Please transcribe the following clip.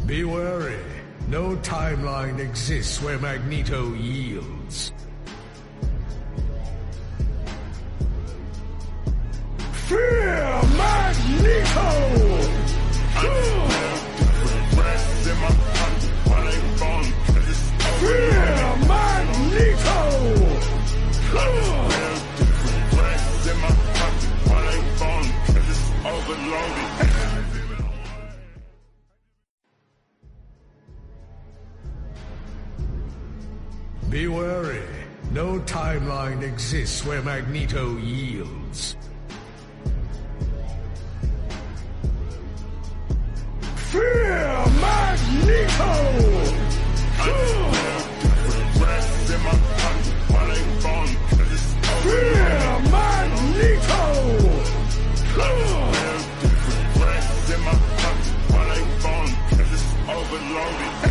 Be wary. No timeline exists where Magneto yields. Fear Magneto! Fear Magneto! Be wary. No timeline exists where Magneto yields. Fear Magneto! Fear Magneto! Overloaded.